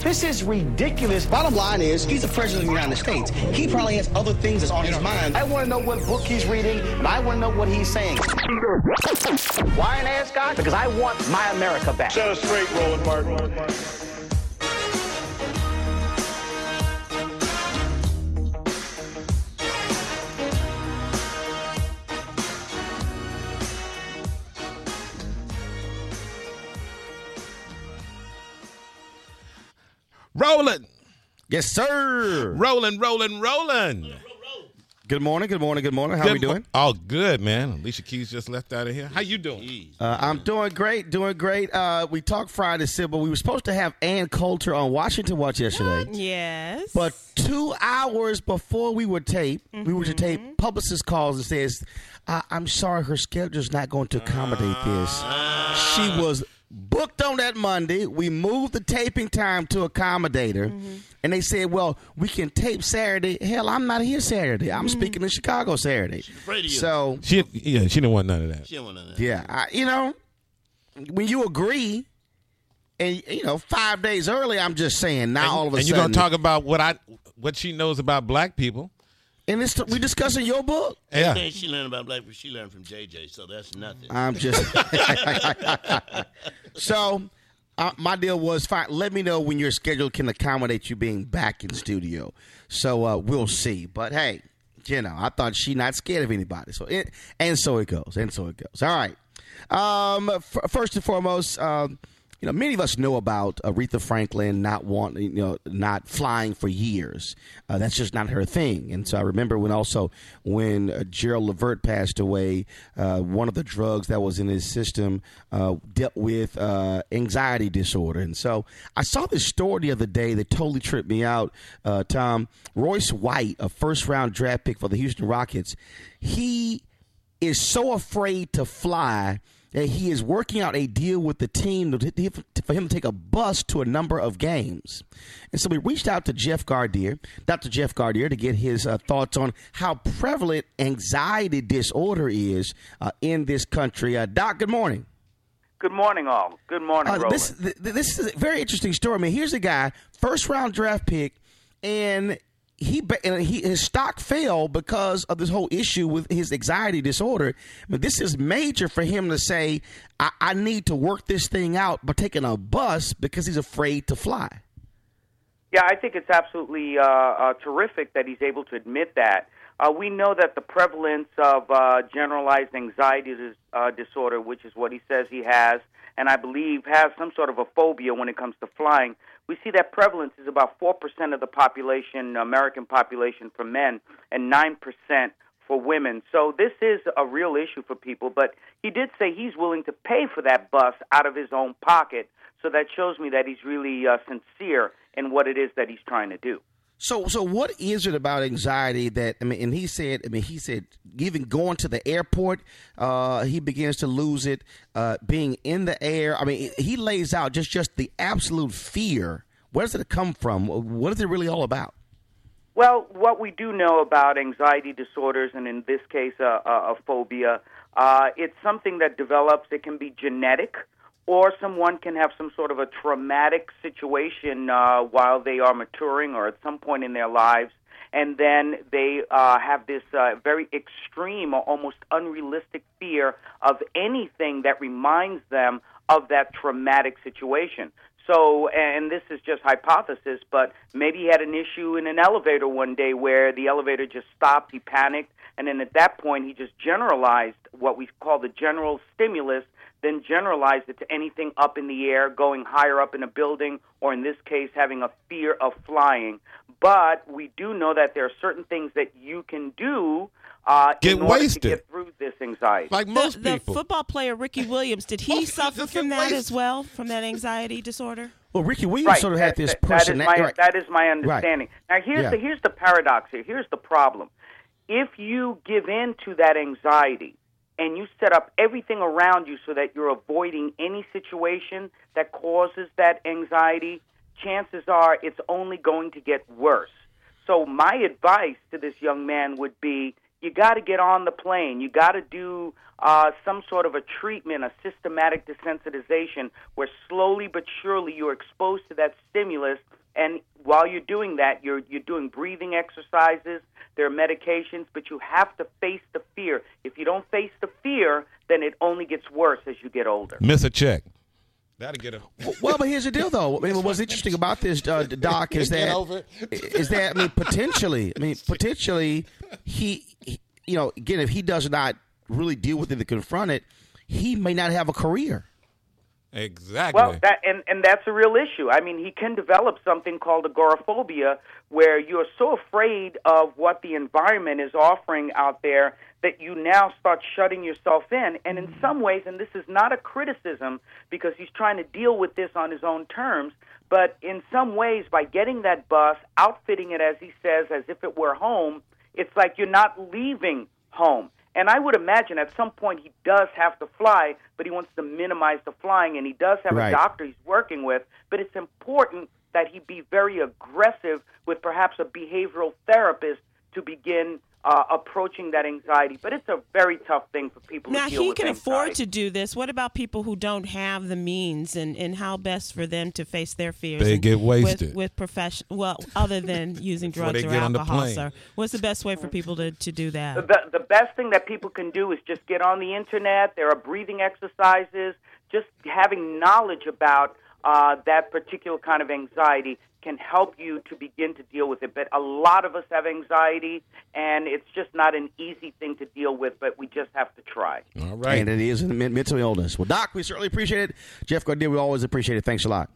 This is ridiculous. Bottom line is, he's the president of the United States. He probably has other things that's on his mind. I want to know what book he's reading, and I want to know what he's saying. Why an ascot? Because I want my America back. Set us straight, Roland Martin. Rolling. Yes, sir. Rolling. Good morning. How are we doing? Oh, good, man. Alicia Keys just left out of here. How you doing? I'm doing great. We talked Friday, Sybil. We were supposed to have Ann Coulter on Washington Watch yesterday. Yes. But 2 hours before we were to tape, publicist calls and says, I'm sorry, her schedule's not going to accommodate this. She was booked on that Monday. We moved the taping time to accommodate her. And they said, well, we can tape Saturday. Hell, I'm not here Saturday. I'm speaking in Chicago Saturday. She's afraid of you. So, She didn't want none of that. She didn't want none of that. yeah, when you agree, and 5 days early, I'm just saying. Now all of a and sudden, you're gonna talk about what she knows about black people. and we discussing your book. Yeah. Everything she learned about black people, she learned from JJ, so that's nothing. I'm just so. My deal was fine. Let me know when your schedule can accommodate you being back in studio. So we'll see. But hey, I thought she not scared of anybody. So it goes. All right. First and foremost, many of us know about Aretha Franklin not flying for years. That's just not her thing. And so I remember when Gerald Levert passed away, one of the drugs that was in his system dealt with anxiety disorder. And so I saw this story the other day that totally tripped me out, Tom. Royce White, a first-round draft pick for the Houston Rockets, he is so afraid to fly that he is working out a deal with the team for him to take a bus to a number of games. And so we reached out to Dr. Jeff Gardere, to get his thoughts on how prevalent anxiety disorder is in this country. Doc, good morning. Good morning, all. Good morning, Roland. This is a very interesting story. I mean, here's a guy, first-round draft pick, and his stock fell because of this whole issue with his anxiety disorder. But this is major for him to say, I need to work this thing out by taking a bus because he's afraid to fly. Yeah, I think it's absolutely terrific that he's able to admit that. We know that the prevalence of generalized anxiety disorder, which is what he says he has, and I believe has some sort of a phobia when it comes to flying, we see that prevalence is about 4% of the population, American population for men, and 9% for women. So this is a real issue for people, but he did say he's willing to pay for that bus out of his own pocket, so that shows me that he's really sincere in what it is that he's trying to do. So what is it about anxiety that, and he said even going to the airport, he begins to lose it, being in the air. I mean, he lays out just the absolute fear. Where does it come from? What is it really all about? Well, what we do know about anxiety disorders, and in this case, a phobia, it's something that develops. It can be genetic, or someone can have some sort of a traumatic situation while they are maturing or at some point in their lives, and then they have this very extreme or almost unrealistic fear of anything that reminds them of that traumatic situation. So, and this is just hypothesis, but maybe he had an issue in an elevator one day where the elevator just stopped, he panicked, and then at that point he just generalized what we call the general stimulus, then generalized it to anything up in the air, going higher up in a building, or in this case, having a fear of flying. But we do know that there are certain things that you can do in order to get through this anxiety. Like most the people. Football player Ricky Williams, did he suffer from that as well, from that anxiety disorder? Well, Ricky Williams sort of had this personality. That is my understanding. Right. Now, here's the paradox here. Here's the problem. If you give in to that anxiety and you set up everything around you so that you're avoiding any situation that causes that anxiety, chances are it's only going to get worse. So my advice to this young man would be you got to get on the plane. You got to do some sort of a treatment, a systematic desensitization, where slowly but surely you're exposed to that stimulus. And while you're doing that, you're doing breathing exercises. There are medications, but you have to face the fear. If you don't face the fear, then it only gets worse as you get older. Miss a check. That'll get a. Well, but here's the deal, though. I mean, what's interesting about this, Doc, is that potentially he, again, if he does not really deal with it and confront it, he may not have a career. Exactly. Well, and that's a real issue. I mean, he can develop something called agoraphobia, where you're so afraid of what the environment is offering out there that you now start shutting yourself in. And in some ways, and this is not a criticism because he's trying to deal with this on his own terms, but in some ways, by getting that bus, outfitting it, as he says, as if it were home, it's like you're not leaving home. And I would imagine at some point he does have to fly, but he wants to minimize the flying, and he does have a doctor he's working with. But it's important that he be very aggressive with perhaps a behavioral therapist to begin approaching that anxiety. But it's a very tough thing for people to deal with. Now, he can anxiety. afford to do this. What about people who don't have the means, and how best for them to face their fears? They get wasted. With well, other than using drugs or alcohol, sir. What's the best way for people to do that? The best thing that people can do is just get on the Internet. There are breathing exercises. Just having knowledge about that particular kind of anxiety can help you to begin to deal with it. But a lot of us have anxiety, and it's just not an easy thing to deal with, but we just have to try. All right. And it is a mental illness. Well, Doc, we certainly appreciate it. Jeff Gardere, we always appreciate it. Thanks a lot.